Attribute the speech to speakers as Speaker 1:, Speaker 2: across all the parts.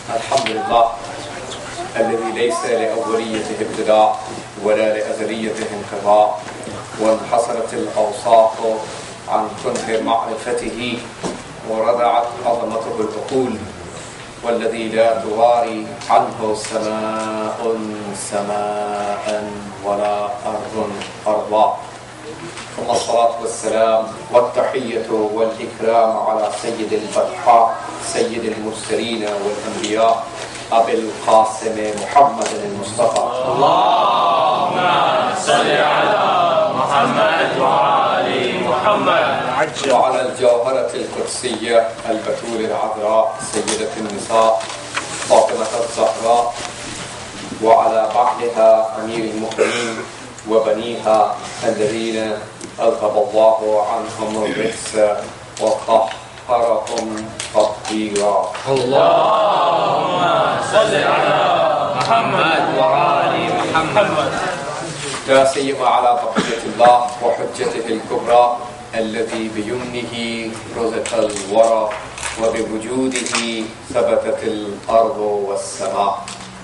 Speaker 1: الحمد لله الذي ليس لأوليته ابتداء ولا لأزليته انقضاء، وانحصرت الأوصاف عن كنه معرفته ورضعت عظمته العقول، والذي لا تواري عنه سماء سماء ولا أرض أرضا. ثم الصلاة والسلام والتحية والإكرام على سيد البرحاء سيد المرسلين والأنبياء أبي القاسم محمد المصطفى.
Speaker 2: اللهم صل على محمد وعلى محمد.
Speaker 1: وعلى الجوهرة القدسية البتول العذراء سيدة النساء فاطمة الزهراء، وعلى بعلها أمير المؤمنين وبنيها الذين أذهب الله عنهم الرجس وطهرهم تطهيرا.
Speaker 2: اللهم صل على محمد وعلى محمد.
Speaker 1: لا سيما على بقية الله وحجته الكبرى الذي بيمنه رزق الورى وبوجوده ثبتت الأرض والسماء،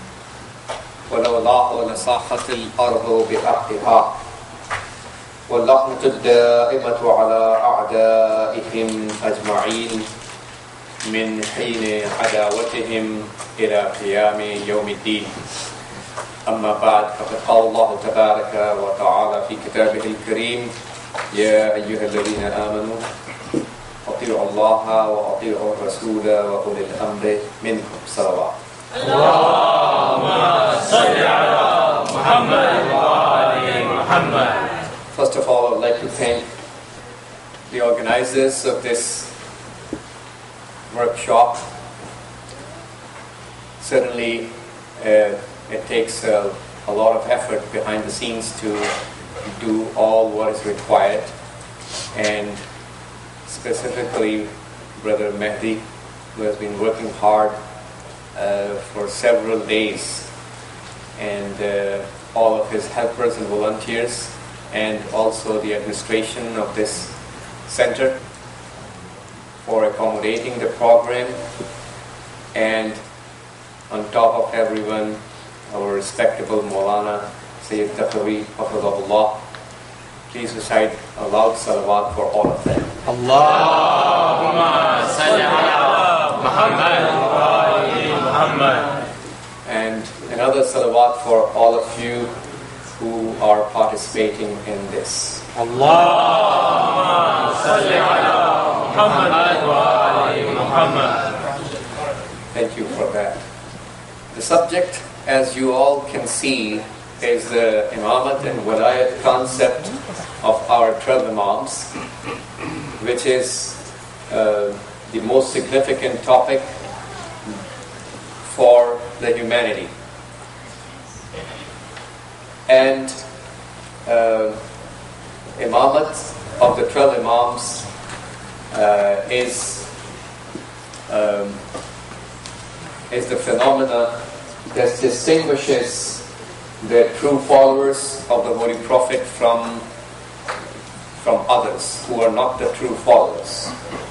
Speaker 1: ولولاه لصاحت الأرض بحقها. واللعنة الدائمة على أعدائهم أجمعين من حين عداوتهم إلى قيام يوم الدين. أما بعد، فقد قال الله تبارك وتعالى في كتابه الكريم: يا أيها الذين آمنوا أطيعوا الله وأطيعوا الرسول وأولي الأمر منكم. صلوات.
Speaker 2: اللهم صل على محمد وعلى محمد.
Speaker 1: First of all, I would like to thank the organizers of this workshop. Certainly, it takes a lot of effort behind the scenes to do all what is required, and specifically Brother Mehdi, who has been working hard for several days, and all of his helpers and volunteers, and also the administration of this center for accommodating the program, and on top of everyone, our respectable Maulana Sayyid Taqawi Hafidhahullah. Please recite a loud salawat for all of them.
Speaker 2: Allahumma salli ala Muhammad wa ali Muhammad.
Speaker 1: And another salawat for all of you who are participating in this.
Speaker 2: Allahumma salli ala Muhammad wa ali Muhammad.
Speaker 1: Thank you for that. The subject, as you all can see, is the Imamat and Walayat concept of our 12 Imams, which is the most significant topic for the humanity. And Imamat of the 12 Imams is the phenomena that distinguishes the true followers of the Holy Prophet from others who are not the true followers.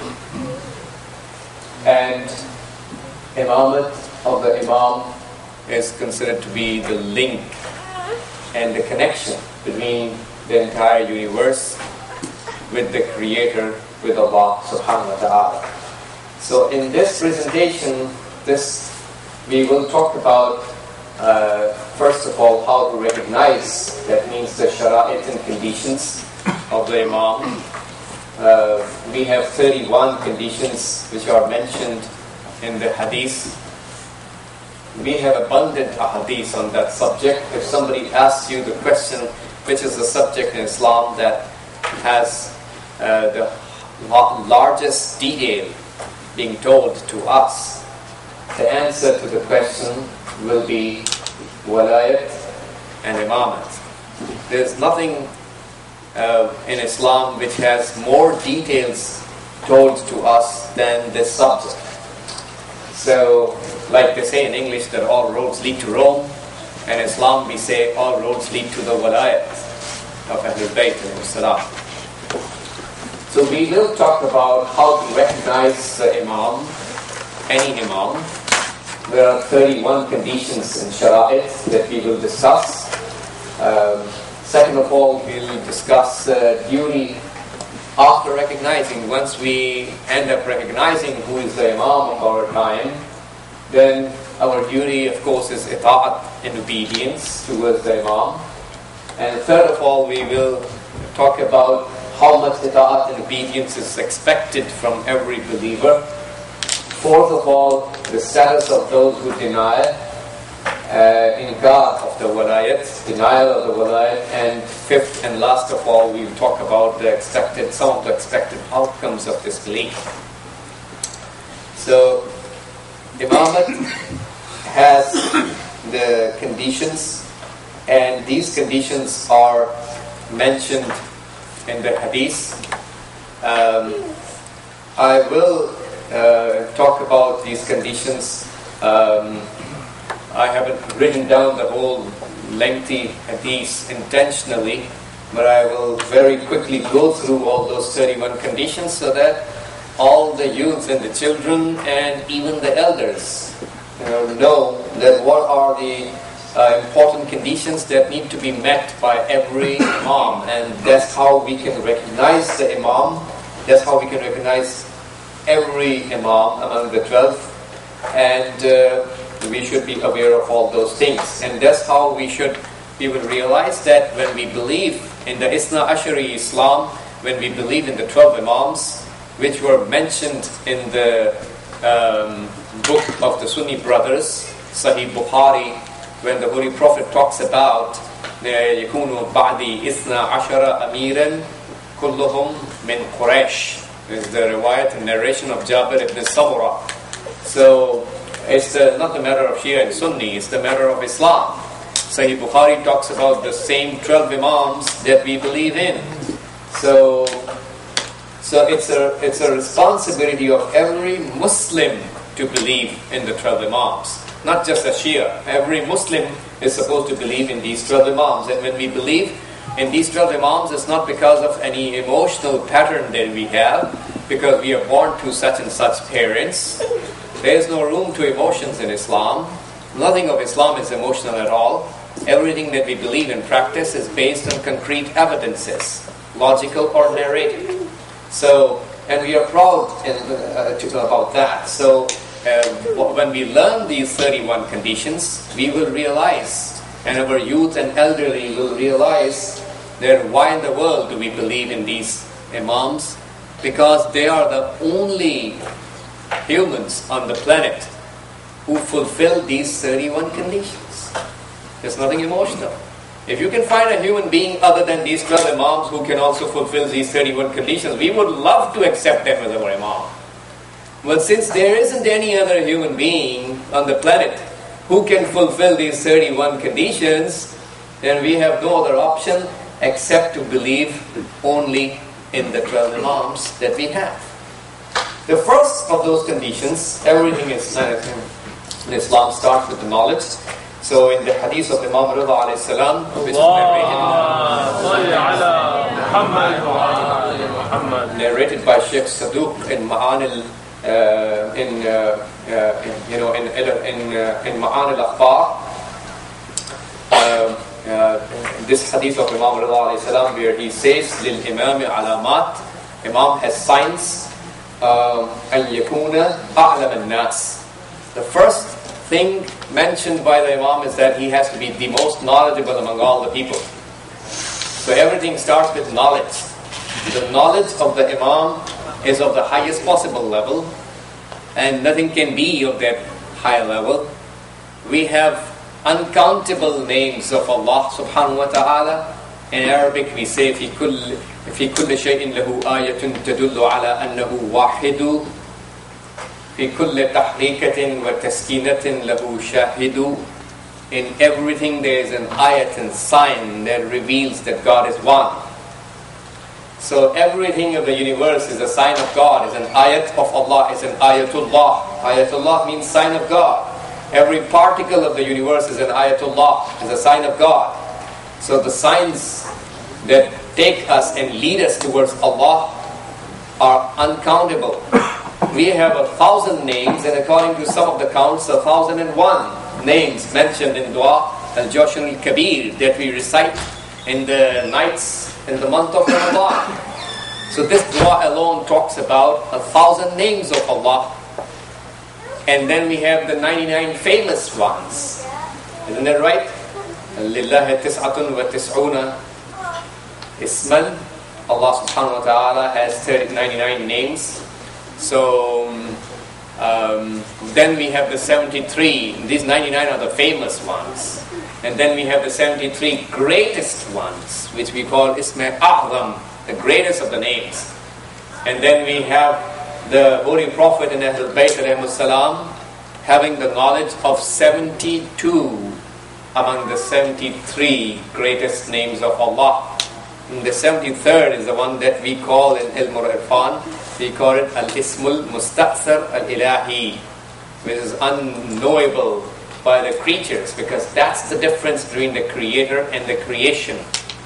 Speaker 1: And Imamat of the Imam is considered to be the link and the connection between the entire universe with the Creator, with Allah subhanahu wa ta'ala. So in this presentation, we will talk about first of all how to recognize, that means the shara'it and conditions of the Imam. We have 31 conditions which are mentioned in the hadith. We have abundant hadith on that subject. If somebody asks you the question, which is the subject in Islam that has the largest detail being told to us, the answer to the question will be Walayat and Imamat. There's nothing in Islam which has more details told to us than this subject. So, like they say in English that all roads lead to Rome, and in Islam we say all roads lead to the Walayat of Ahlul Bayt alayhi salam. So we will talk about how to recognize the Imam, any Imam, there are 31 conditions in Shara'it that we will discuss. Second of all, we'll discuss duty after recognizing. Once we end up recognizing who is the Imam of our time, then our duty, of course, is ita'at and obedience towards the Imam. And third of all, we will talk about how much ita'at and obedience is expected from every believer. Fourth of all, the status of those who deny inkar of the walayat, denial of the walayat. And fifth and last of all, we will talk about some of the expected outcomes of this belief. So, Imamat has the conditions, and these conditions are mentioned in the hadith. I will talk about these conditions. I haven't written down the whole lengthy hadith intentionally, but I will very quickly go through all those 31 conditions so that all the youths and the children and even the elders know that what are the important conditions that need to be met by every Imam, and that's how we can recognize the Imam. That's how we can recognize every Imam among the 12, and we should be aware of all those things. And that's how we will realize that when we believe in the Isna Ashari Islam, when we believe in the 12 Imams, which were mentioned in the book of the Sunni brothers, Sahih Bukhari, when the Holy Prophet talks about يَكُونُ بَعْدِي إِثْنَا عَشَرَ أَمِيرًا كُلُّهُمْ مِنْ قُرَيْشٍ, is the riwayat and narration of Jabir ibn Samura. So it's not the matter of Shia and Sunni, it's the matter of Islam. Sahih Bukhari talks about the same 12 Imams that we believe in. So it's a responsibility of every Muslim to believe in the 12 Imams, not just a Shia. Every Muslim is supposed to believe in these 12 Imams. And when we believe in these 12 Imams, it's not because of any emotional pattern that we have, because we are born to such and such parents. There is no room to emotions in Islam. Nothing of Islam is emotional at all. Everything that we believe and practice is based on concrete evidences, logical or narrated. So, and we are proud about that. So, when we learn these 31 conditions, we will realize, and our youth and elderly will realize, that why in the world do we believe in these Imams? Because they are the only humans on the planet who fulfill these 31 conditions. There's nothing emotional. If you can find a human being other than these 12 Imams who can also fulfill these 31 conditions, we would love to accept them as our Imam. But since there isn't any other human being on the planet who can fulfill these 31 conditions, then we have no other option except to believe only in the 12 Imams that we have. The first of those conditions, everything is in Islam starts with the knowledge. So in the hadith of Imam Rida alayhi salam, which is narrated by Sheikh Saduq in Ma'an Ma'an al-Akhbar, this hadith of Imam Rida alayhi salam, where he says, "Lil Imam alamat," Imam has signs, "an yakuna a'lam an-nas." The first thing mentioned by the Imam is that he has to be the most knowledgeable among all the people. So everything starts with knowledge. The knowledge of the Imam is of the highest possible level, and nothing can be of that high level. We have uncountable names of Allah subhanahu wa ta'ala. In Arabic we say في كل شيء له آية تدل على أنه واحد. في كل تحريكة وتسكينة له شاهد. In everything there is an ayat and sign that reveals that God is one. So everything of the universe is a sign of God, is an ayat of Allah, is an ayatullah. Ayatullah means sign of God. Every particle of the universe is an ayatullah, is a sign of God. So the signs that take us and lead us towards Allah are uncountable. we have 1,000 names, and according to some of the counts, 1,001 names mentioned in Dua al-Jawshan al-Kabir that we recite in the nights in the month of Ramadan. So this dua alone talks about 1,000 names of Allah. And then we have the 99 famous ones. Isn't that right? لِلَّهِ تِسْعَةٌ وَتِسْعُونَ isman. Allah subhanahu wa ta'ala has 99 names. So then we have the 73. These 99 are the famous ones. And then we have the 73 greatest ones, which we call Isma A'zam, the greatest of the names. And then we have the Holy Prophet and Ahlul Bayt alayhimus salam having the knowledge of 72 among the 73 greatest names of Allah. And the 73rd is the one that we call in Ilm al-Irfan, we call it Al-Ismul Musta'thar Al-Ilahi, which is unknowable by the creatures, because that's the difference between the creator and the creation.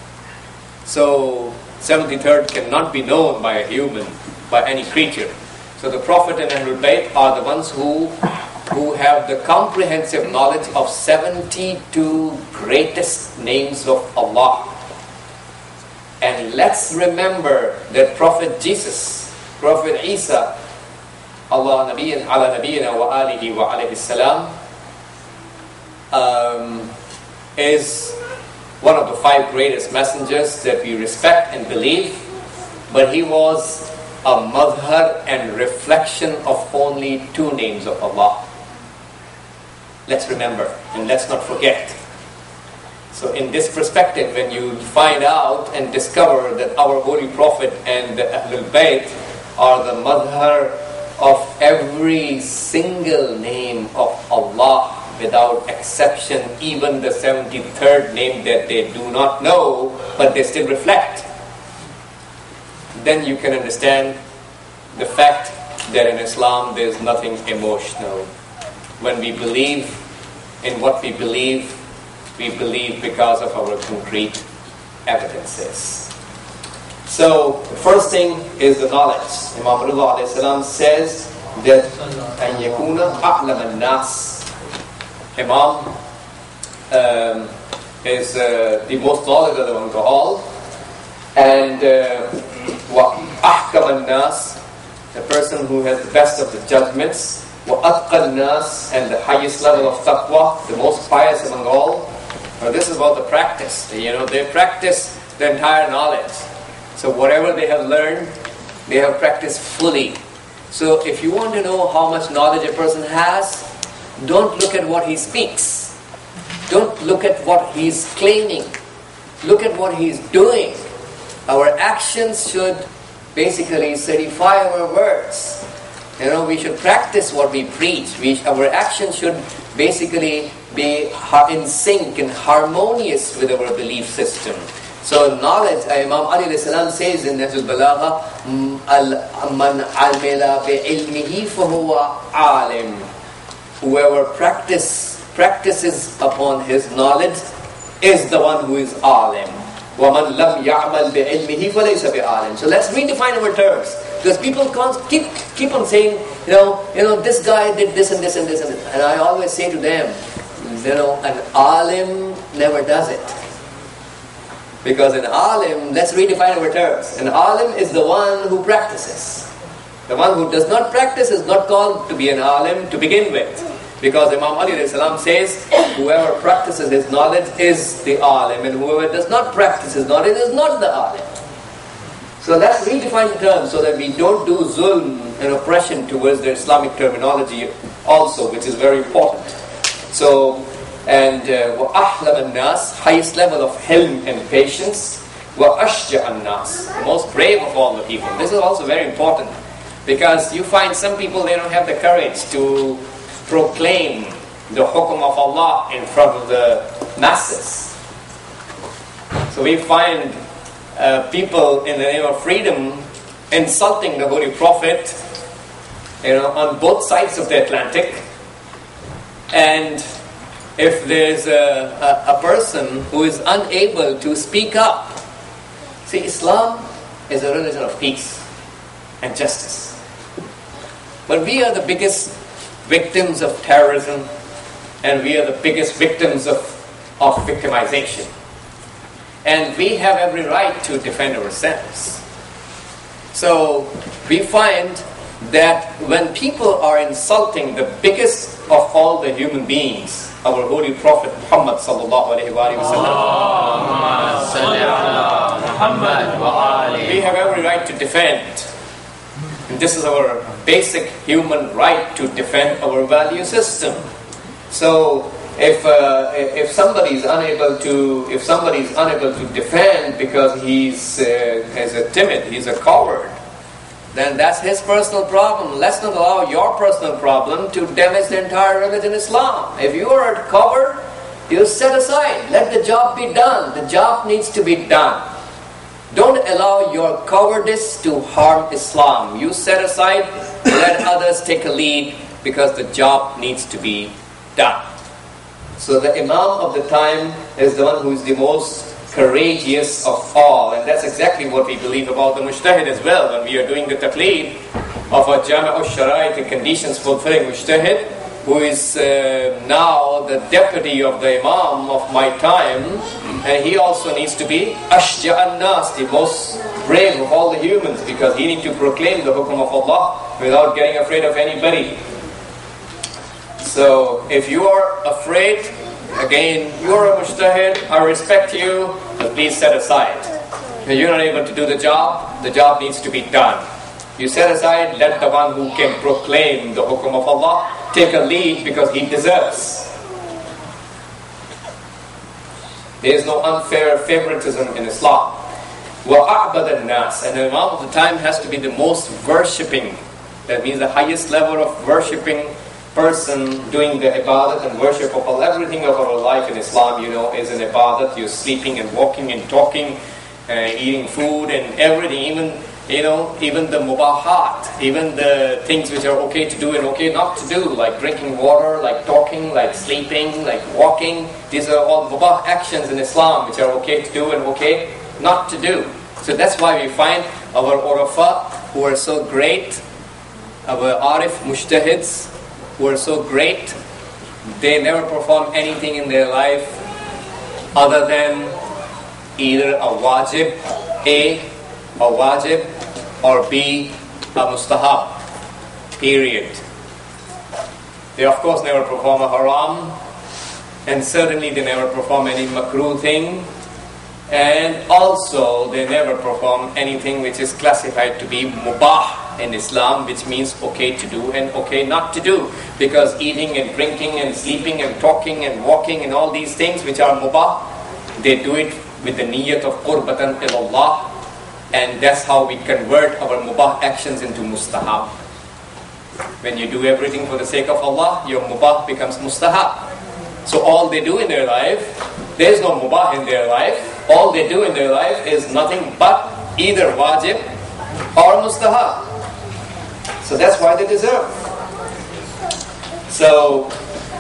Speaker 1: So 73rd cannot be known by a human, by any creature. So the Prophet and Ahlul Bayt are the ones who have the comprehensive knowledge of 72 greatest names of Allah. And let's remember that Prophet Jesus, Prophet Isa, Allah Nabiyyan ala Nabiyyina wa alihi wa alayhi salam, is one of the 5 greatest messengers that we respect and believe, but he was a madhar and reflection of only 2 names of Allah. Let's remember and let's not forget. So in this perspective, when you find out and discover that our Holy Prophet and the Ahlul Bayt are the madhar of every single name of Allah without exception, even the 73rd name that they do not know, but they still reflect, then you can understand the fact that in Islam there is nothing emotional. When we believe in what we believe because of our concrete evidences. So, the first thing is the knowledge. Imam Rida alayhi salam says that أَن يَكُونَ أَعْلَمَ النَّاسِ. Imam is the most knowledgeable among all, and وَأَحْكَمَ النَّاسِ, the person who has the best of the judgments, وَأَتْقَى النَّاسِ, and the highest level of taqwa, the most pious among all. Now this is about the practice. They practice the entire knowledge. So whatever they have learned, they have practiced fully. So if you want to know how much knowledge a person has, don't look at what he speaks. Don't look at what he's claiming. Look at what he's doing. Our actions should basically certify our words. We should practice what we preach. Our actions should basically be in sync and harmonious with our belief system. So knowledge, Imam Ali alayhi salam says in Nahjul Balagha, Man amila bi'ilmihi fahuwa alim. Whoever practices upon his knowledge is the one who is alim. وَمَنْ لَمْ يَعْمَلْ بِعِلْمِهِ فَلَيْسَ بِعَالِمٍ. So let's redefine our terms, because people keep on saying, this guy did this and this and this and this. And I always say to them, an alim never does it. Because an alim, let's redefine our terms. An alim is the one who practices. The one who does not practice is not called to be an alim to begin with. Because Imam Ali alayhi salam says, whoever practices his knowledge is the alim, and whoever does not practice his knowledge is not the alim. So let's redefine the terms so that we don't do zulm and oppression towards the Islamic terminology also, which is very important. So, and وَأَحْلَمَ النَّاسِ, highest level of hilm and patience. وَأَشْجَعَ النَّاسِ, the most brave of all the people. This is also very important, because you find some people, they don't have the courage to proclaim the hukum of Allah in front of the masses. So we find people in the name of freedom insulting the Holy Prophet, on both sides of the Atlantic. And if there's a person who is unable to speak up, see, Islam is a religion of peace and justice. But we are the biggest victims of terrorism, and we are the biggest victims of victimization. And we have every right to defend ourselves. So we find that when people are insulting the biggest of all the human beings, our holy Prophet Muhammad sallallahu alaihi wasallam, we have every right to defend. And this is our basic human right, to defend our value system. So if somebody is unable to defend because he's a timid, he's a coward, then that's his personal problem. Let's not allow your personal problem to damage the entire religion Islam. If you are a coward, you set aside. Let the job be done. The job needs to be done. Don't allow your cowardice to harm Islam. You set aside, let others take a lead, because the job needs to be done. So the Imam of the time is the one who is the most courageous of all, and that's exactly what we believe about the Mujtahid as well. When we are doing the taqleed of a Jami' al-Shara'i, the conditions fulfilling Mujtahid, who is now the deputy of the Imam of my time, and he also needs to be Ashja an-Nas, the most brave of all the humans, because he needs to proclaim the hukum of Allah without getting afraid of anybody. So if you are afraid, again, you are a Mujtahid, I respect you, but please set aside. If you're not able to do the job needs to be done. You set aside, let the one who can proclaim the hukum of Allah take a lead, because he deserves. There is no unfair favoritism in Islam. وَأَعْبَدَ النَّاسِ, and the Imam of the time has to be the most worshipping. That means the highest level of worshipping person, doing the ibadat and worship of Allah. Everything of our life in Islam, is an ibadat. You're sleeping and walking and talking, eating food and everything, even the mubahat, even the things which are okay to do and okay not to do, like drinking water, like talking, like sleeping, like walking. These are all mubah actions in Islam which are okay to do and okay not to do. So that's why we find our urafa who are so great, our arif mujtahids who are so great, they never perform anything in their life other than either a wajib, or B, a mustahab, period. They of course never perform a haram, and certainly they never perform any makruh thing, and also they never perform anything which is classified to be mubah in Islam, which means okay to do and okay not to do. Because eating and drinking and sleeping and talking and walking and all these things which are mubah, they do it with the niyyat of qurbatan ilallah, and that's how we convert our mubah actions into mustahab. When you do everything for the sake of Allah, your mubah becomes mustahab. So all they do in their life, there is no mubah in their life. All they do in their life is nothing but either wajib or mustahab. So that's why they deserve. So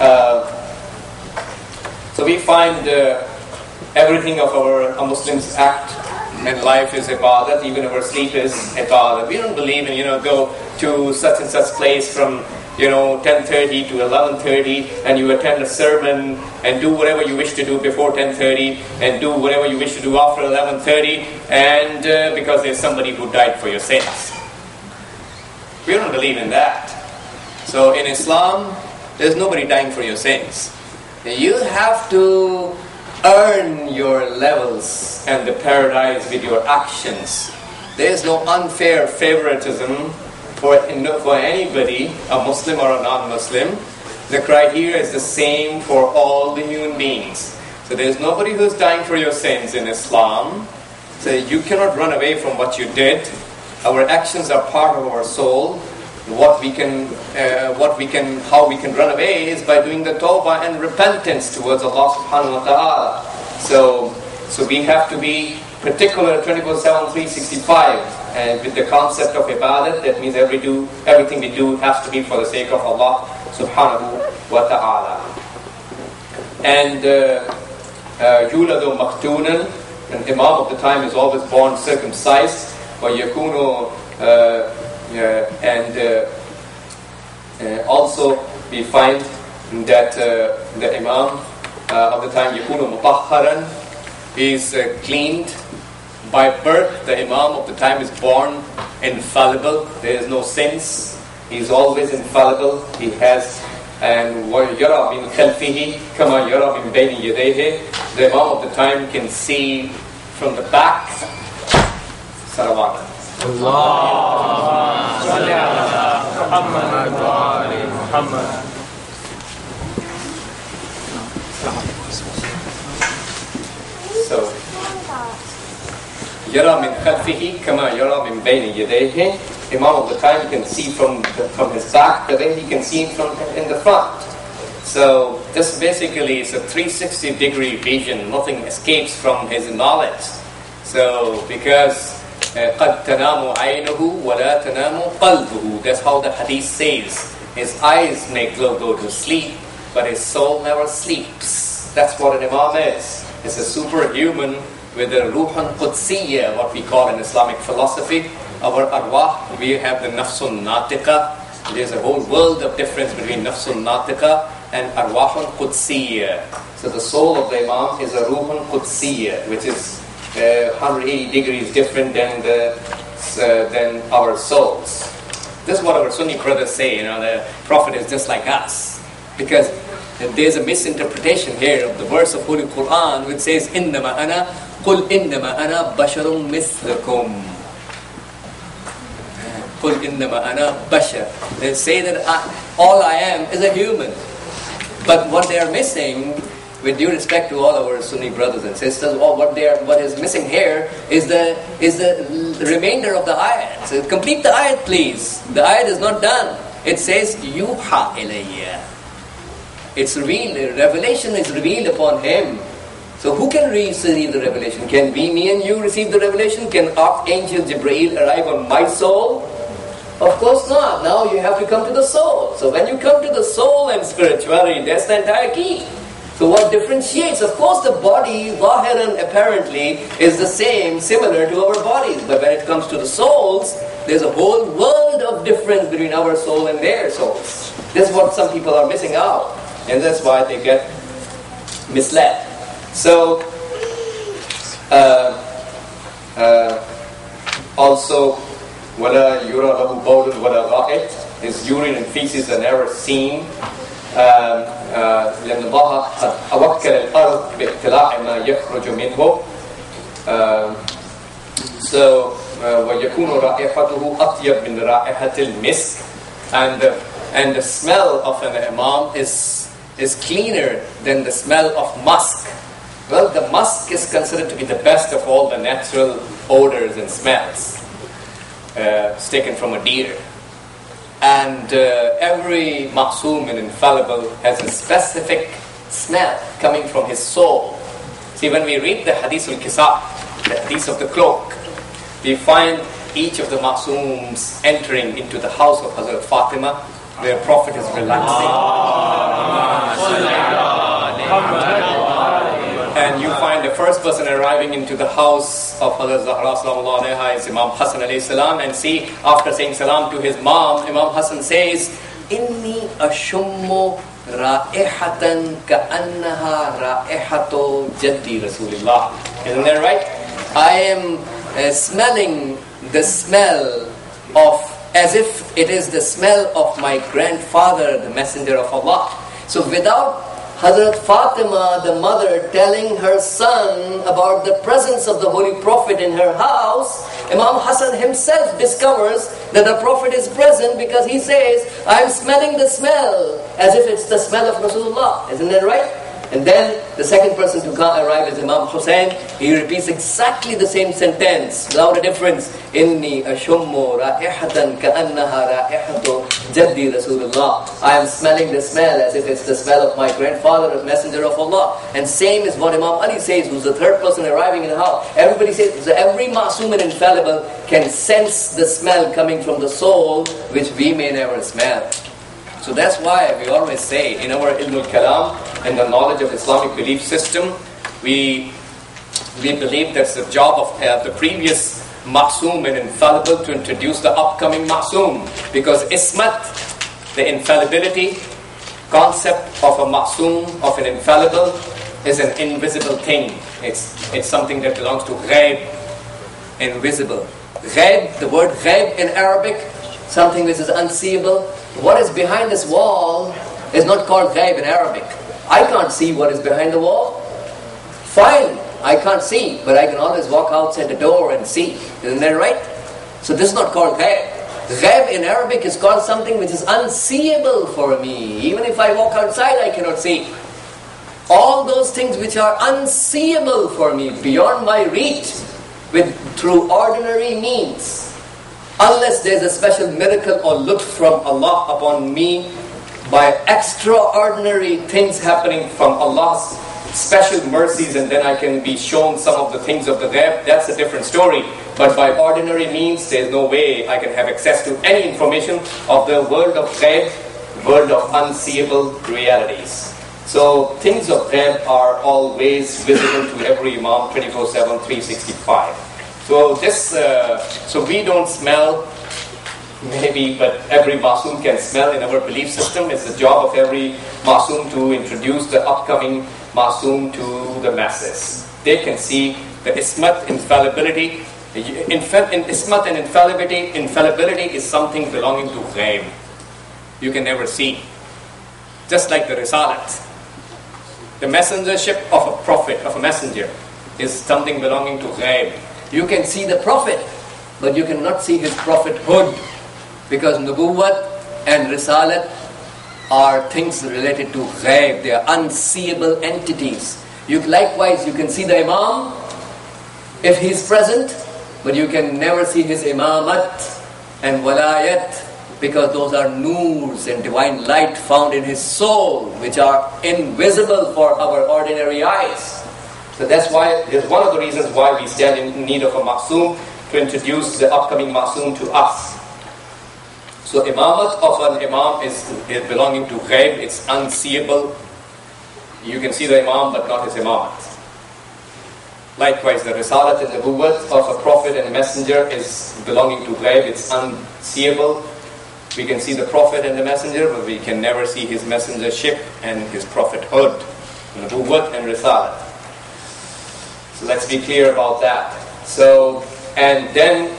Speaker 1: we find everything of our Muslims act and life is ibadat, even our sleep is ibadat. We don't believe in, go to such and such place from 10:30 to 11:30, and you attend a sermon and do whatever you wish to do before 10:30 and do whatever you wish to do after 11:30, and because there's somebody who died for your sins. We don't believe in that. So in Islam, there's nobody dying for your sins. You have to earn your levels and the paradise with your actions. There is no unfair favoritism for anybody, a Muslim or a non-Muslim. The criteria is the same for all the human beings. So there is nobody who's dying for your sins in Islam. So you cannot run away from what you did. Our actions are part of our soul. How we can run away is by doing the tawbah and repentance towards Allah subhanahu wa ta'ala. So we have to be particular 24/7, 365, and with the concept of ibadat. That means everything we do has to be for the sake of Allah subhanahu wa ta'ala. And yuladu maktunan, an imam of the time is always born circumcised. وَيَكُونُ Also, we find that the Imam of the time يكون مطهرا is cleaned by birth. The Imam of the time is born infallible. There is no sins. He is always infallible. He has and وَيَرَى مِنْ خَلْفِهِ كَمَا يَرَى مِنْ بَيْنِ يَدَيْهِ. The Imam of the time can see from the back. Salawat.
Speaker 2: Allah salli ala Muhammad wa ali Muhammad.
Speaker 1: So, يَرَى مِنْ خَلْفِهِ كَمَا يَرَى مِنْ بَيْنِ يَدَيْهِ. Imam of the time can see from his back, the way he can see from in the front. So this basically is a 360-degree vision. Nothing escapes from his knowledge. So because قَدْ تَنَامُ عَيْنُهُ وَلَا تَنَامُ قَلْبُهُ. That's how the hadith says. His eyes may go to sleep, but his soul never sleeps. That's what an Imam is. It's a superhuman with a ruhan qudsiyya, what we call in Islamic philosophy. Our arwah, we have the nafsun natiqa. There's a whole world of difference between nafsun natiqa and arwahun qudsiyya. So the soul of the Imam is a ruhun qudsiyya, which is 180 degrees different than our souls. This is what our Sunni brothers say. The Prophet is just like us, because there's a misinterpretation here of the verse of Holy Quran which says إِنَّمَا أَنَا قُلْ إِنَّمَا أَنَا بَشَرٌ مِثْلَكُمْ. قُلْ إِنَّمَا أَنَا بَشَرٌ. They say that all I am is a human. But what they are missing, with due respect to all our Sunni brothers and sisters, what is missing here is the remainder of the ayat. So complete the ayat, please. The ayat is not done. It says yuha ilayya. It's revealed. Revelation is revealed upon him. So who can receive the revelation? Can we, me and you, receive the revelation? Can Archangel Jibreel arrive on my soul? Of course not. Now you have to come to the soul. So when you come to the soul and spirituality, that's the entire key. So what differentiates? Of course the body, zahiran, apparently, is the same, similar to our bodies. But when it comes to the souls, there's a whole world of difference between our soul and their souls. This is what some people are missing out. And that's why they get misled. So, also, وَلَا يُرَى لَهُ بَوْلٌ وَلَا غَائِطٌ. His urine and feces are never seen. لأن الله قد أوكل الأرض باقتلاع ما يخرج منه. So, وَيَكُونُ رَائِحَتُهُ أَطْيَبْ مِنْ رَائِحَةِ الْمِسْكِ. And the smell of an imam is cleaner than the smell of musk. Well, the musk is considered to be the best of all the natural odors and smells. It's taken from a deer. And every ma'soom and infallible has a specific smell coming from his soul. See, when we read the Hadith al-Kisa', the Hadith of the cloak, we find each of the ma'sooms entering into the house of Hazrat Fatima, where Prophet is relaxing. And you find the first person arriving into the house of Hazrat Zahra sallallahu alayha is Imam Hassan alayhi salam. And see, after saying salam to his mom, Imam Hassan says, Inni ashummu ra'ihatan ka'annaha ra'ihatu jaddi Rasulullah. Isn't that right? I am smelling the smell of, as if it is the smell of my grandfather, the Messenger of Allah. So without Hazrat Fatima, the mother, telling her son about the presence of the Holy Prophet in her house, Imam Hassan himself discovers that the Prophet is present because he says, I am smelling the smell, as if it's the smell of Rasulullah. Isn't that right? And then the second person to arrive is Imam Hussein. He repeats exactly the same sentence without a difference. Inni ashummu ra'ihatan ka'annaha ra'ihatu jaddi Rasulullah. I am smelling the smell as if it's the smell of my grandfather, the Messenger of Allah. And same is what Imam Ali says, who's the third person arriving in the house. Everybody says, so every ma'soom and infallible can sense the smell coming from the soul, which we may never smell. So that's why we always say in our Ilm al-Kalam and the knowledge of Islamic belief system, we believe that's the job of the previous ma'soom and infallible to introduce the upcoming ma'soom. Because ismat the infallibility concept of a ma'soom, of an infallible, is an invisible thing. It's something that belongs to ghaib, invisible. Ghaib, the word ghaib in Arabic, something which is unseeable. What is behind this wall is not called ghaib in Arabic. I can't see what is behind the wall. Fine, I can't see, but I can always walk outside the door and see. Isn't that right? So this is not called ghaib. Ghaib in Arabic is called something which is unseeable for me. Even if I walk outside, I cannot see. All those things which are unseeable for me, beyond my reach, through ordinary means, unless there's a special miracle or lutf from Allah upon me, by extraordinary things happening from Allah's special mercies, and then I can be shown some of the things of the ghaib, that's a different story. But by ordinary means, there's no way I can have access to any information of the world of ghaib, world of unseeable realities. So things of ghaib are always visible to every Imam, 24/7, 365. So we don't smell, maybe, but every Masoom can smell in our belief system. It's the job of every Masoom to introduce the upcoming Masoom to the masses. They can see the ismat, infallibility. Ismat and infallibility is something belonging to ghaib. You can never see. Just like the risalat. The messengership of a prophet, of a messenger, is something belonging to ghaib. You can see the prophet, but you cannot see his prophethood, because nubuwwat and risalat are things related to ghaib. They are unseeable entities. Likewise, you can see the imam if he is present, but you can never see his imamat and walayat, because those are noors and divine light found in his soul, which are invisible for our ordinary eyes. So that's why, there's one of the reasons why we stand in need of a ma'soom, to introduce the upcoming ma'soom to us. So imamat of an imam is belonging to ghaib, it's unseeable. You can see the imam but not his imamat. Likewise, the risalat and nubuwwat of a prophet and messenger is belonging to ghaib, it's unseeable. We can see the prophet and the messenger, but we can never see his messengership and his prophethood, nubuwwat and risalat. So let's be clear about that. So, and then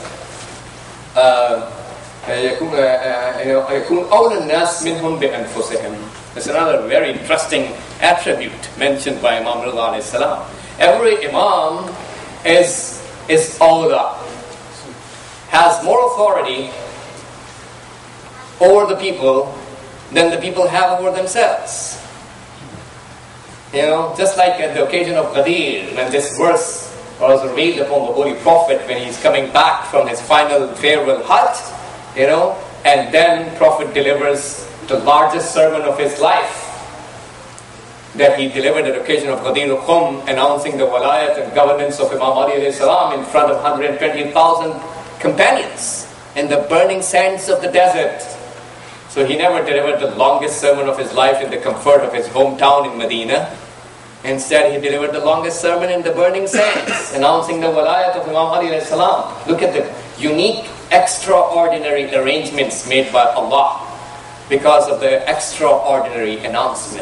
Speaker 1: يكون أولى الناس منهم بأنفسهم. That's another very interesting attribute mentioned by Imam Ridha alayhi salam. Every imam is awla, has more authority over the people than the people have over themselves. Just like at the occasion of Ghadir, when this verse was revealed upon the Holy Prophet when he's coming back from his final farewell Hajj, and then Prophet delivers the largest sermon of his life that he delivered at the occasion of Ghadir al-Khum, announcing the walayat and governance of Imam Ali alayhi salam in front of 120,000 companions in the burning sands of the desert. So he never delivered the longest sermon of his life in the comfort of his hometown in Medina. Instead, he delivered the longest sermon in the burning sands, announcing the walayat of Imam Ali alayhi salam. Look at the unique, extraordinary arrangements made by Allah because of the extraordinary announcement.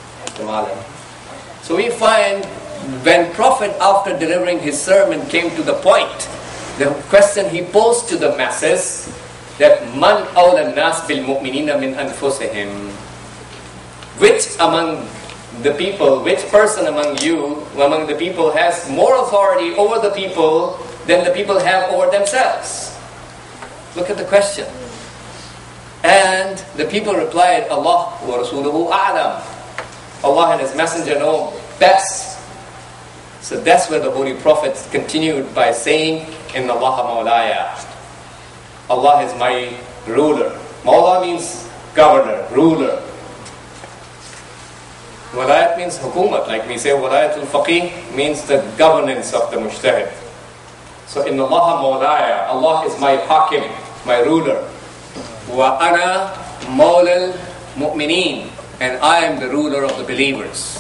Speaker 1: So we find when Prophet, after delivering his sermon, came to the point, the question he posed to the masses, that man awla nas bil mu'minina min anfusihim, which among the people, which person among you, among the people, has more authority over the people than the people have over themselves? Look at the question. And the people replied, Allah wa rasuluhu a'lam. Allah and His Messenger know best. So that's where the Holy Prophet continued by saying, Inna Allaha Mawlaya. Allah is my ruler. Mawla means governor, ruler. Walayat means hukumat. Like we say, Walayatul Faqih means the governance of the Mujtahid. So Inna Allaha Mawlaya. Allah is my hakim, my ruler. Wa ana mawlal mu'mineen. And I am the ruler of the believers.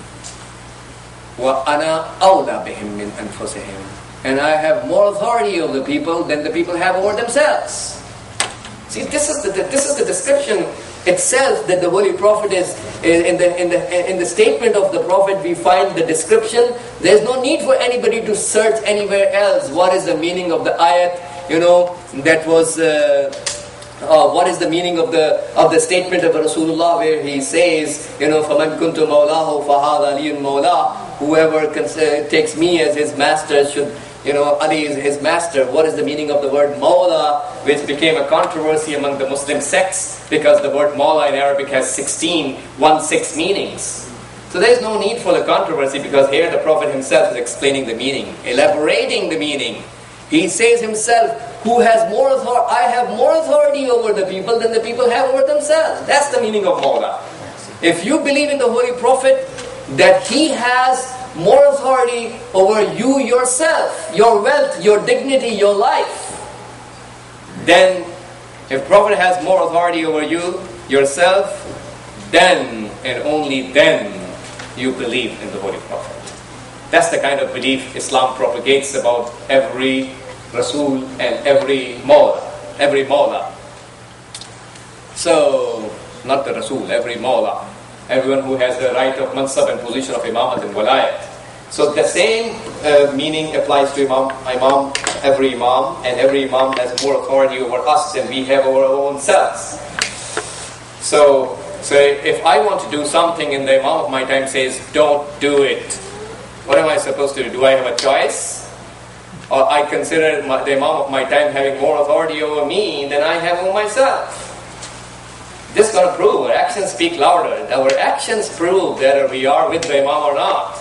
Speaker 1: وَأَنَا أَوْلَى بِهِمْ مِنْ أَنفُسِهِمْ. And I have more authority over the people than the people have over themselves. See, this is the description itself that the Holy Prophet is in the statement of the Prophet we find the description. There's no need for anybody to search anywhere else. What is the meaning of the ayat? That was what is the meaning of the statement of Rasulullah where he says, فَمَنْ كُنْتُ مَوْلَاهُ فَهَذَا لِيٌ مَوْلَاهُ. Whoever takes me as his master should, Ali is his master. What is the meaning of the word Mawla, which became a controversy among the Muslim sects because the word Mawla in Arabic has 16 meanings. So there is no need for the controversy because here the Prophet himself is explaining the meaning, elaborating the meaning. He says himself, I have more authority over the people than the people have over themselves. That's the meaning of Mawla. If you believe in the Holy Prophet, that he has more authority over you yourself, your wealth, your dignity, your life, then if Prophet has more authority over you, yourself, then and only then you believe in the Holy Prophet. That's the kind of belief Islam propagates about every Rasul and every Mawla. So, not the Rasul, every Mawla. Everyone who has the right of mansab and position of imamat and walayat. So the same meaning applies to every imam, and every imam has more authority over us than we have over our own selves. So if I want to do something and the imam of my time says, don't do it, what am I supposed to do? Do I have a choice? Or I consider the imam of my time having more authority over me than I have over myself? This is going to prove, our actions speak louder. Our actions prove whether we are with the imam or not.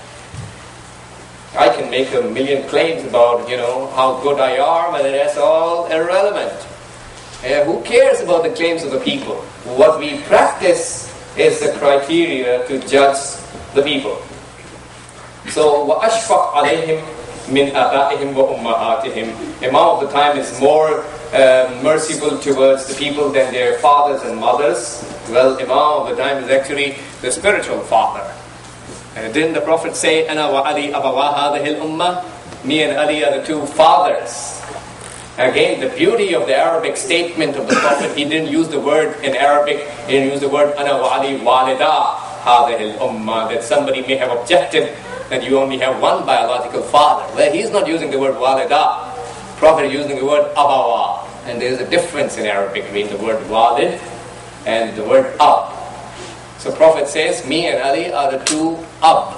Speaker 1: I can make a million claims about, how good I are, but that's all irrelevant. Who cares about the claims of the people? What we practice is the criteria to judge the people. So, وَأَشْفَقْ عَلَيْهِمْ مِنْ آبَائِهِمْ وَأُمَّهَاتِهِمْ. Imam of the time is more merciful towards the people than their fathers and mothers. Well, Imam of the time is actually the spiritual father. And didn't the Prophet say, "Ana wa Ali abawa hadhihi al-ummah"? Me and Ali are the two fathers. Again, the beauty of the Arabic statement of the Prophet, he didn't use the word in Arabic, he didn't use the word "Ana wa Ali walida hadhihi al-ummah," that somebody may have objected that you only have one biological father. Well, he's not using the word walida. Prophet is using the word abawa. And there is a difference in Arabic between the word walid and the word ab. So Prophet says, me and Ali are the two ab.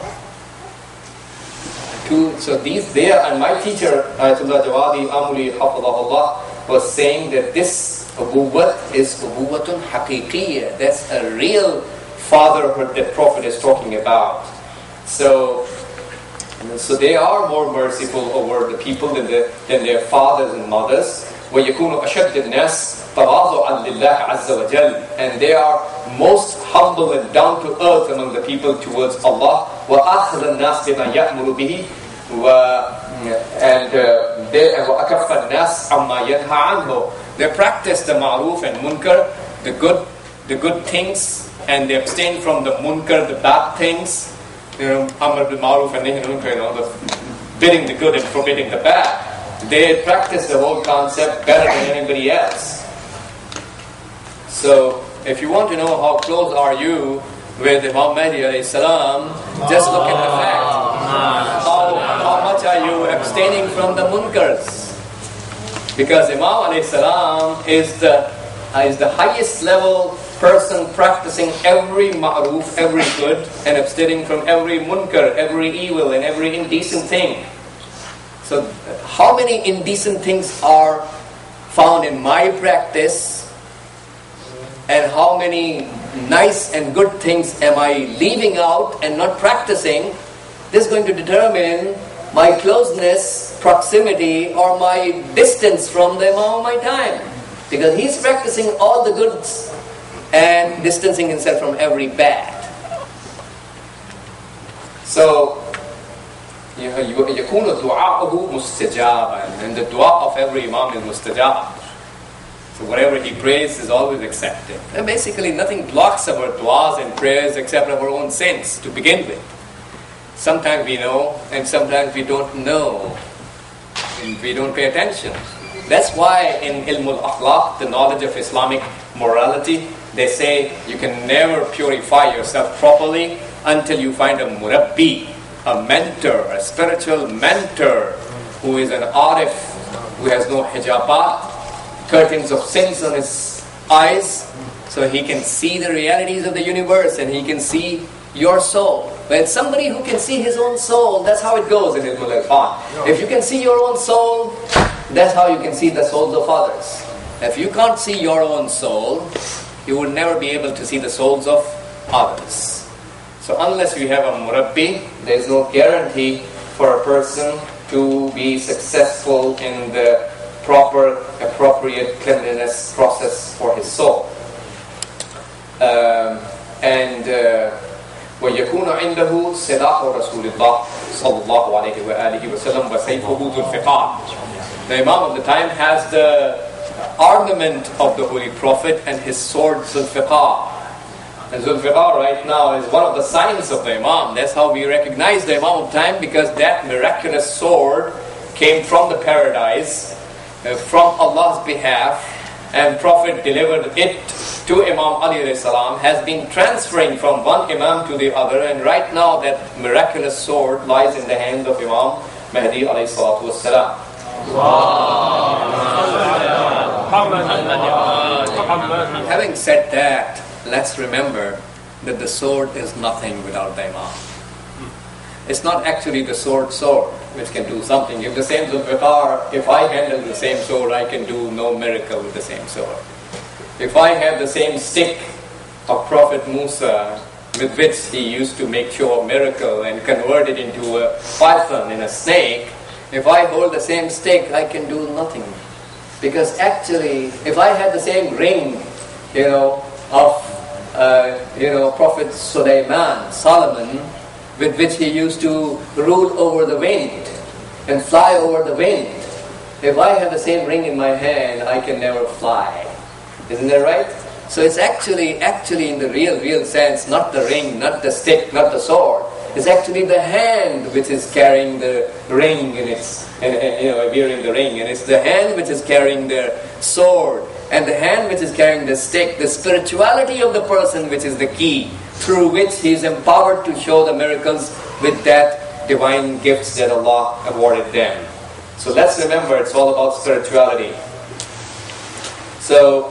Speaker 1: So they are, and my teacher, Ayatollah Jawadi Amuli Hafidahullah, was saying that this ubuwwat is ubuwwatun haqiqiyya. That's a real fatherhood that Prophet is talking about. So they are more merciful over the people than their fathers and mothers. وَيَكُونُ أَشَدِّ النَّاسِ تَوَاضُعًا لِلَّهِ عَزَّ وَجَلَّ. And they are most humble and down to earth among the people towards Allah. وَأَخْذَ النَّاسِ بِمَا يَأْمُرُ بِهِ وَأَكَفَّ النَّاسِ عَمَّا يَنْهَى عَنْهُ. They practice the ma'ruf and munkar, the good things, and they abstain from the munkar, the bad things. Amr bil ma'ruf and nahy anil munkar, the bidding the good and forbidding the bad. They practice the whole concept better than anybody else. So, if you want to know how close are you with Imam Mahdi alayhi salam, just look at the fact. How much are you abstaining from the munkars? Because Imam alayhi salam is the highest level person practicing every ma'ruf, every good, and abstaining from every munkar, every evil, and every indecent thing. So, how many indecent things are found in my practice, and how many nice and good things am I leaving out and not practicing? This is going to determine my closeness, proximity, or my distance from the Imam of my time. Because he's practicing all the goods and distancing himself from every bad. So, يَكُونُ دُعَاءُهُ مُسْتَجَابًا. And the dua of every Imam is mustajab. So whatever he prays is always accepted. And basically nothing blocks our du'as and prayers except our own sins to begin with. Sometimes we know and sometimes we don't know. And we don't pay attention. That's why in Ilmul Akhlaq, the knowledge of Islamic morality, They say you can never purify yourself properly until you find a murabbi, a mentor, a spiritual mentor who is an arif, who has no hijabat, curtains of sins on his eyes, so he can see the realities of the universe and he can see your soul. But somebody who can see his own soul, that's how it goes in Ilmul Irfan. If you can see your own soul, that's how you can see the souls of others. If you can't see your own soul, you will never be able to see the souls of others. So unless you have a murabbi, there is no guarantee for a person to be successful in the proper, appropriate cleanliness process for his soul. وَيَكُونَ عِنْدَهُ سِلَاحُ رَسُولِ اللَّهِ صَلَّى اللَّهُ عَلَيْهِ وَآلِهِ وَسَلَّمَ وَسَيْفُهُ ذُو الْفِقَارِ. The Imam of the time has the armament of the Holy Prophet and his sword Zulfiqar. And Zulfiqar right now is one of the signs of the Imam. That's how we recognize the Imam of time, because that miraculous sword came from the paradise, from Allah's behalf, and Prophet delivered it to Imam Ali alayhi salam, has been transferring from one Imam to the other, and right now that miraculous sword lies in the hand of Imam Mahdi alayhi salatu wassalam. Having said that, let's remember that the sword is nothing without the Imam. It's not actually the sword which can do something. If the same Zulfiqar, if I handle the same sword, I can do no miracle with the same sword. If I have the same stick of Prophet Musa, with which he used to make show of miracle and convert it into a python and a snake, if I hold the same stick, I can do nothing. Because actually, if I had the same ring, of Prophet Solomon, with which he used to rule over the wind and fly over the wind, if I have the same ring in my hand, I can never fly. Isn't that right? So it's actually in the real sense, not the ring, not the stick, not the sword. It's actually the hand which is carrying the ring wearing the ring, and it's the hand which is carrying the sword, and the hand which is carrying the stick, the spirituality of the person which is the key, through which he is empowered to show the miracles with that divine gifts that Allah awarded them. So let's remember, it's all about spirituality. So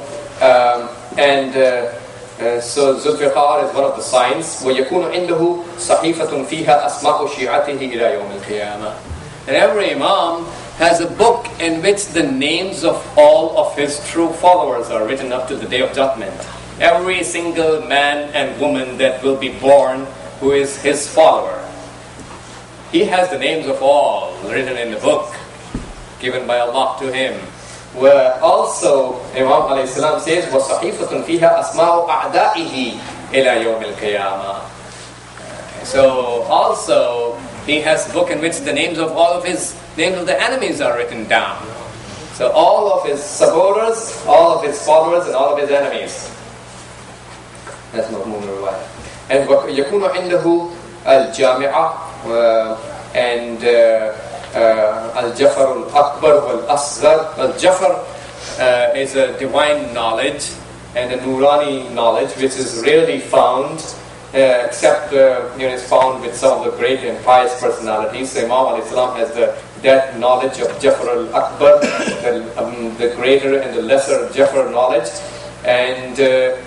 Speaker 1: Zulfiqar is one of the signs. وَيَكُونُ عِنْدَهُ صَحِيفَةٌ فِيهَا أَسْمَاءُ شِيعَتِهِ إِلَى يَوْمِ الْقِيَامَةِ. And every Imam has a book in which the names of all of his true followers are written up to the Day of Judgment. Every single man and woman that will be born who is his follower, he has the names of all written in the book given by Allah to him. Where also Imam alayhi salam says, وَصَحِيفَةٌ فِيهَا أَسْمَاءُ أَعْدَائِهِ إِلَى يَوْمِ الْقِيَامَةِ. So also he has a book in which the names of all of his names of the enemies are written down. So all of his supporters, all of his followers, and all of his enemies. That's not moving away. And يَكُونُ عِنْدَهُ الْجَامِعَةِ and Al-Jafar al-Akbar wal-Asghar. Al-Jafar is a divine knowledge and a Nurani knowledge which is rarely found, except it's found with some of the great and pious personalities. So Imam alayhi salam has that knowledge of Jafar al-Akbar, the greater and the lesser Jafar knowledge. And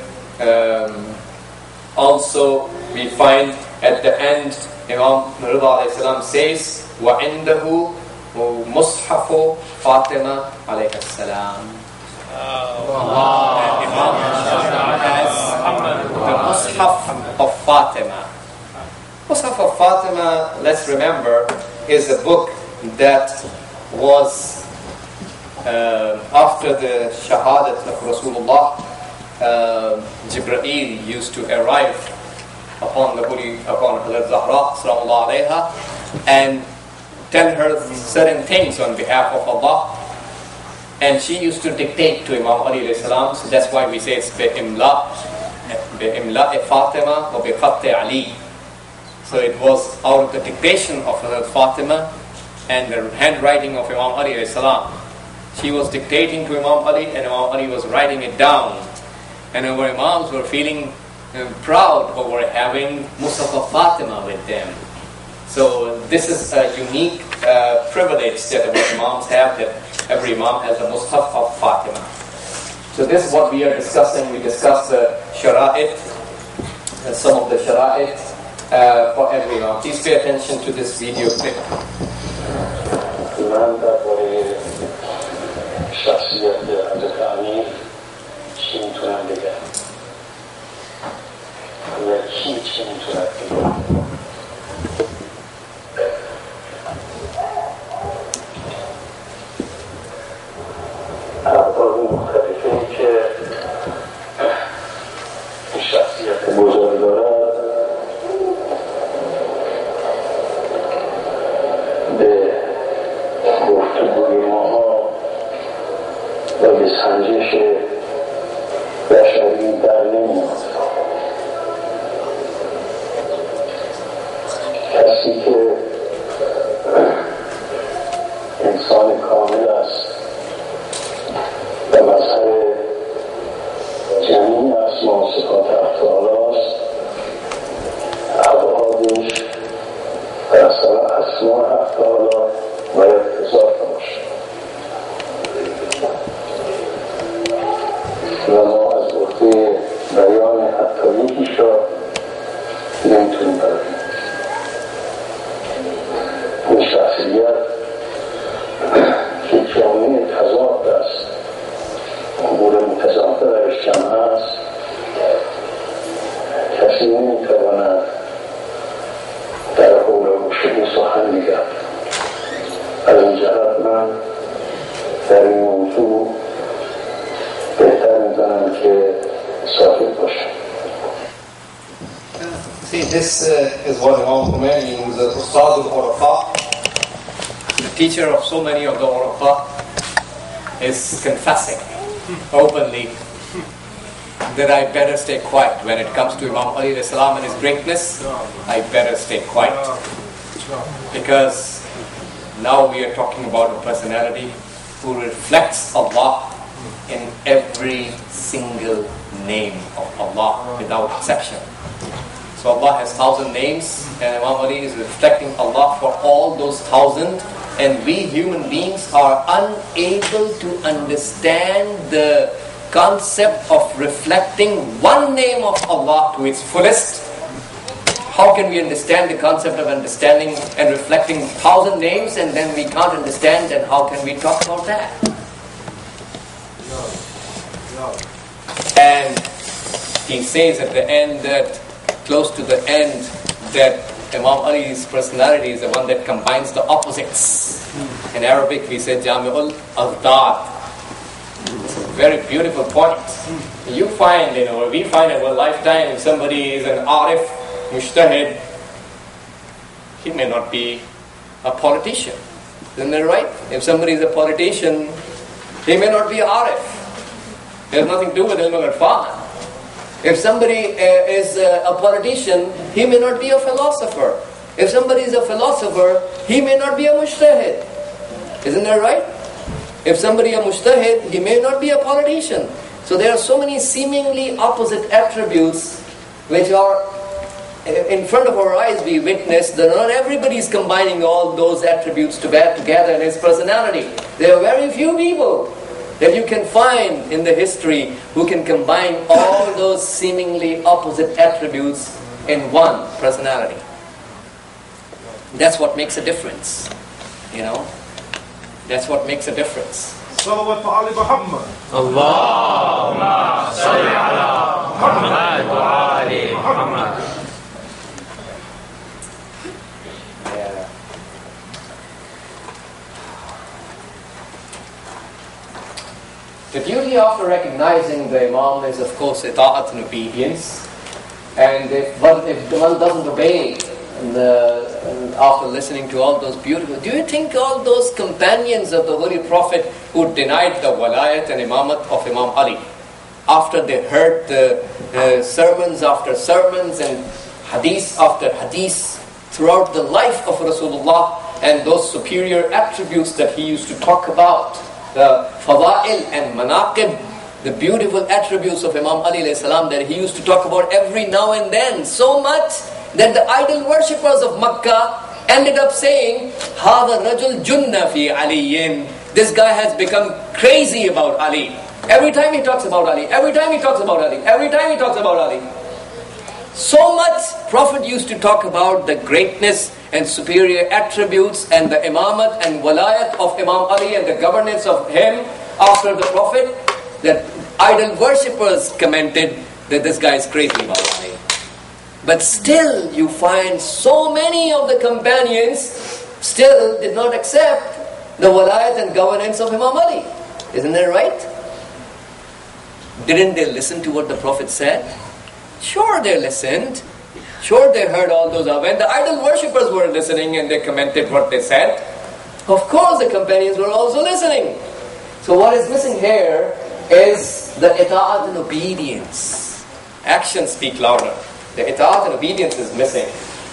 Speaker 1: also we find at the end Imam Rida alayhi salam says, وَعِنْدَهُ مُصْحَفُ فَاطِمَةَ عَلَيْهَا السَّلَامِ. And Imam has the Mus'haf of Fatima. Mus'haf of Fatima, let's remember, is a book that was after the shahadat of Rasulullah. Jibreel used to arrive upon Hazrat Zahra sallallahu alayha and tell her certain things on behalf of Allah, and she used to dictate to Imam Ali alayhi salam. So that's why we say it's bi'imla Fatima or bi'khatt Ali. So it was out of the dictation of Hazrat Fatima and the handwriting of Imam Ali alayhi salam. She was dictating to Imam Ali and Imam Ali was writing it down. And our Imams were feeling proud over having Mus'haf of Fatima with them. So this is a unique privilege that our Imams have, that every Imam has a Mus'haf of Fatima. So this is what we are discussing. We discuss the Shara'it, some of the Shara'it for every Imam. Please pay attention to this video clip.
Speaker 3: مختلفی که این شخصیت بزرگ دارد به گفتگوی ماها و به سنجش بشری در نمیاد. کسی که انسان کامل است و مظهر جمیع اسما و صفات حق تعالی است، ابعادش در اسما حق تعالی باید اضافه باشه و ما از عهده بیان حتی یکیش را نمیتونیم برویم. این شخصیت که جامعه تضاد است، امور متضاد درش جمع است، کسی نمیتواند در حول روشنی سخن میگرد. از این جهت من در این موضوع بهتر میدانم که صاحب باشم.
Speaker 1: See, this is what Imam Khomeini, who is the Ustad al-Urafa, the teacher of so many of the Urafa, is confessing openly that I better stay quiet. When it comes to Imam Ali al-Salam and his greatness, I better stay quiet. Because now we are talking about a personality who reflects Allah in every single name of Allah without exception. So Allah has 1,000 names, and Imam Ali is reflecting Allah for all those 1,000, and we human beings are unable to understand the concept of reflecting one name of Allah to its fullest. How can we understand the concept of understanding and reflecting 1,000 names, and then we can't understand, and how can we talk about that? And he says at the end that, close to the end, that Imam Ali's personality is the one that combines the opposites. In Arabic we say Jami'ul Azdad. It's a very beautiful point. You find, we find in our lifetime, if somebody is an Arif, Mujtahid, he may not be a politician. Isn't that right? If somebody is a politician, he may not be an Arif. It has nothing to do with Ilm al-Irfan. If somebody is a politician, he may not be a philosopher. If somebody is a philosopher, he may not be a mujtahid. Isn't that right? If somebody is a mujtahid, he may not be a politician. So there are so many seemingly opposite attributes which are in front of our eyes. We witness that not everybody is combining all those attributes together in his personality. There are very few people that you can find in the history who can combine all those seemingly opposite attributes in one personality. That's what makes a difference, That's what makes a difference.
Speaker 4: Salawat for Ali Muhammad.
Speaker 2: Allahumma salli ala Muhammad wa ali Muhammad.
Speaker 1: The duty of recognizing the Imam is, of course, ita'at and obedience. And if one doesn't obey, and after listening to all those beautiful, do you think all those companions of the Holy Prophet who denied the walayat and imamat of Imam Ali, after they heard the sermons after sermons and hadith after hadith throughout the life of Rasulullah, and those superior attributes that he used to talk about, the fada'il and manaqib, the beautiful attributes of Imam Ali alayhi salam that he used to talk about every now and then, so much that the idol worshippers of Makkah ended up saying, هَذَا الرَّجُلْ جُنَّ فِي عَلِيٍّ. This guy has become crazy about Ali. Every time he talks about Ali, every time he talks about Ali, every time he talks about Ali. So much Prophet used to talk about the greatness and superior attributes and the imamat and walayat of Imam Ali and the governance of him after the Prophet, that idol worshippers commented that this guy is crazy about Ali. But still you find so many of the companions still did not accept the walayat and governance of Imam Ali. Isn't that right? Didn't they listen to what the Prophet said? Sure they listened. Sure they heard all those. When the idol worshippers were listening and they commented what they said, of course the companions were also listening. So what is missing here is the ita'at and obedience. Actions speak louder. The ita'at and obedience is missing.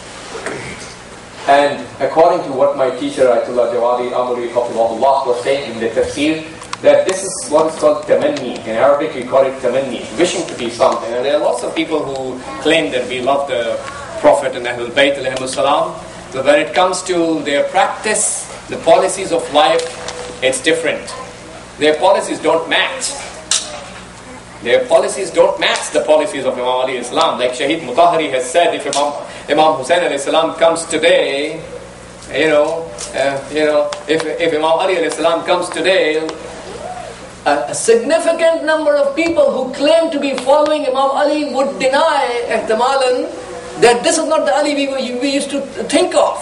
Speaker 1: And according to what my teacher Ayatollah Jawadi Amuri Hafizahullah was saying in the tafsir, that this is what is called tamanni. In Arabic we call it tamanni, wishing to be something. And there are lots of people who claim that we love the Prophet and Ahlul Bayt alayhimus salam. But when it comes to their practice, the policies of life, it's different. Their policies don't match. Their policies don't match the policies of Imam Ali Islam. Like Shaheed Mutahari has said, if Imam Hussain alayhi salam comes today, if Imam Ali alayhi salam comes today, a significant number of people who claim to be following Imam Ali would deny ihtimalan that this is not the Ali we used to think of.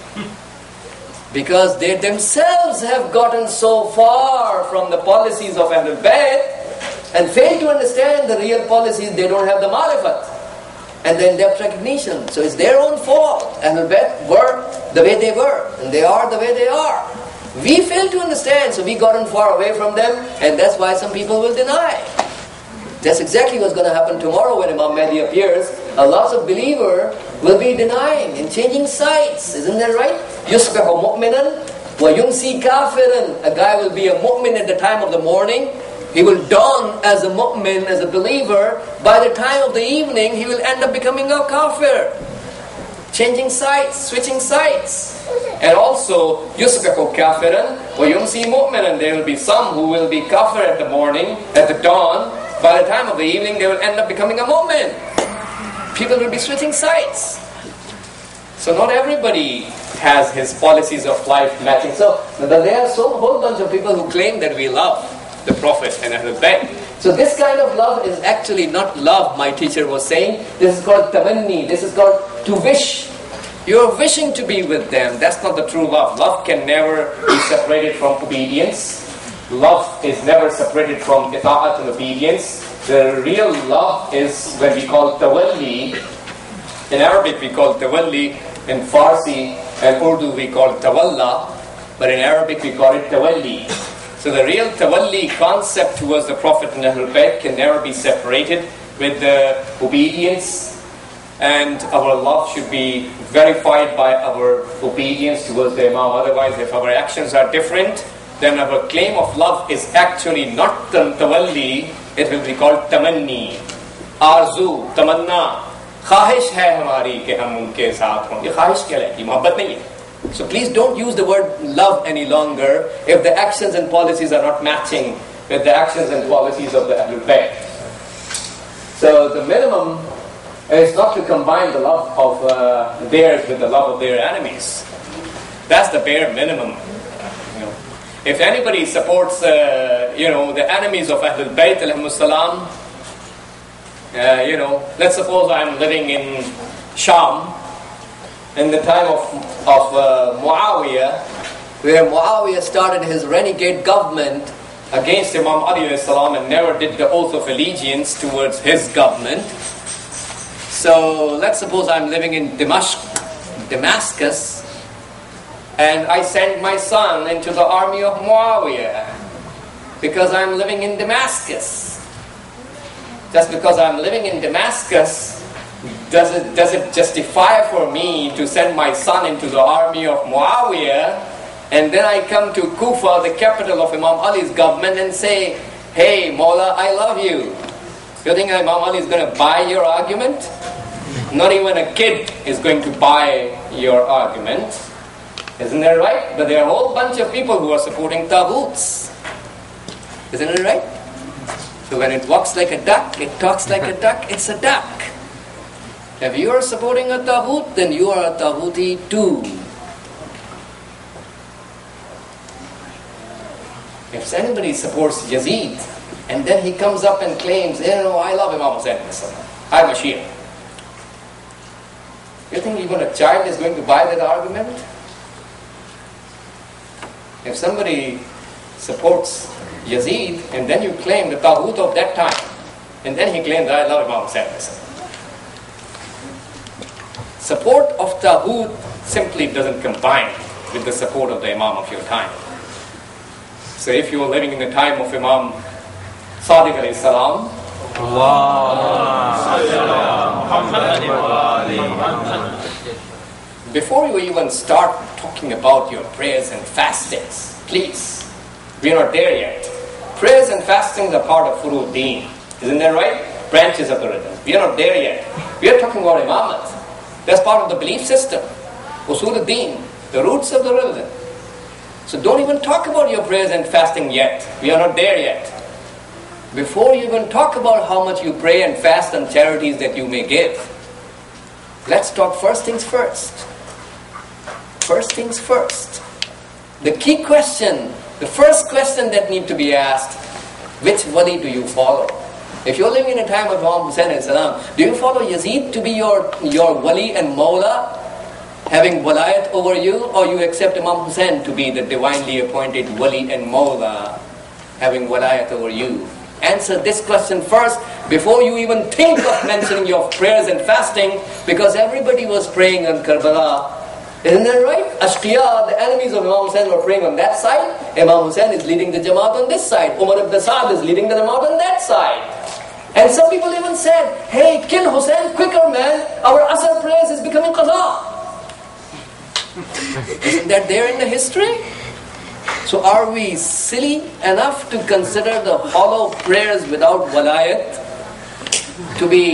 Speaker 1: Because they themselves have gotten so far from the policies of Ahlul Bayt and fail to understand the real policies. They don't have the marifat and the in-depth recognition. So it's their own fault. Ahlul Bayt were the way they were, and they are the way they are. We fail to understand, so we gotten far away from them, and that's why some people will deny. That's exactly what's going to happen tomorrow when Imam Mahdi appears. A lot of believers will be denying and changing sides. Isn't that right? يُصْبِحُ مُؤْمِنًا وَيُمْسِي كَافِرًا. A guy will be a mu'min at the time of the morning. He will dawn as a mu'min, as a believer. By the time of the evening, he will end up becoming a kafir. Changing sides, switching sides. And also, يُصْبِحُ كَافِرًا وَيُمْسِي مُؤْمِنًا. There will be some who will be kafir at the morning, at the dawn. By the time of the evening, they will end up becoming a mu'min. People will be switching sides. So not everybody has his policies of life matching. So there are a whole bunch of people who claim that we love the Prophet and Ahlul Bayt. So this kind of love is actually not love, my teacher was saying. This is called tamanni. This is called to wish. You're wishing to be with them. That's not the true love. Love can never be separated from obedience. Love is never separated from ita'at and obedience. The real love is when we call tawalli. In Arabic we call tawalli. In Farsi and Urdu we call tawalla. But in Arabic we call it tawalli. So the real tawalli concept towards the Prophet and Ahlul Bayt can never be separated with the obedience. And our love should be verified by our obedience towards the Imam. Otherwise, if our actions are different, then our claim of love is actually not tawalli. It will be called tamanni, arzu, tamanna. Khahish hai hamari ke hum unke saath hon. Ye khahish kya hai? Ye mohabbat nahi hai. So please don't use the word love any longer if the actions and policies are not matching with the actions and policies of the Ahlul Bayt. So the minimum is not to combine the love of theirs with the love of their enemies. That's the bare minimum. If anybody supports, the enemies of Ahlul Bayt alayhimus salam, let's suppose I'm living in Sham in the time of Muawiyah, where Muawiyah started his renegade government against Imam Ali alayhi salam and never did the oath of allegiance towards his government. So let's suppose I'm living in Damascus, and I send my son into the army of Muawiyah because I'm living in Damascus. Just because I'm living in Damascus, does it justify for me to send my son into the army of Muawiyah, and then I come to Kufa, the capital of Imam Ali's government, and say, hey Mawla, I love you. You think Imam Ali is going to buy your argument? Not even a kid is going to buy your argument. Isn't that right? But there are a whole bunch of people who are supporting taghoots. Isn't it right? So when it walks like a duck, it talks like a duck, it's a duck. If you are supporting a taghoot, then you are a taghooti too. If anybody supports Yazid, and then he comes up and claims, I love Imam Hussain, I'm a Shia. You think even a child is going to buy that argument? If somebody supports Yazid, and then you claim the taghoot of that time, and then he claims, I love Imam Hussain. Support of taghoot simply doesn't combine with the support of the Imam of your time. So if you are living in the time of Imam Sadiq alayhi salam, before you even start talking about your prayers and fastings, please, we are not there yet. Prayers and fastings are part of Furu Deen. Isn't that right? Branches of the religion. We are not there yet. We are talking about Imamat. That's part of the belief system. Usul al-Deen, the roots of the religion. So don't even talk about your prayers and fasting yet. We are not there yet. Before you even talk about how much you pray and fast and charities that you may give, let's talk first things first. First things first. The key question, the first question that needs to be asked, which wali do you follow? If you're living in a time of Imam Hussain alayhi salam, do you follow Yazid to be your wali and mawla, having walayat over you, or you accept Imam Hussain to be the divinely appointed wali and mawla, having walayat over you? Answer this question first before you even think of mentioning your prayers and fasting, because everybody was praying on Karbala. Isn't that right? Ashqiya, the enemies of Imam Hussain, were praying on that side. Imam Hussain is leading the Jamaat on this side. Umar ibn Saad is leading the Jamaat on that side. And some people even said, hey, kill Hussain quicker, man. Our Asr prayers is becoming qaza. Isn't that there in the history? So are we silly enough to consider the hollow prayers without walayat to be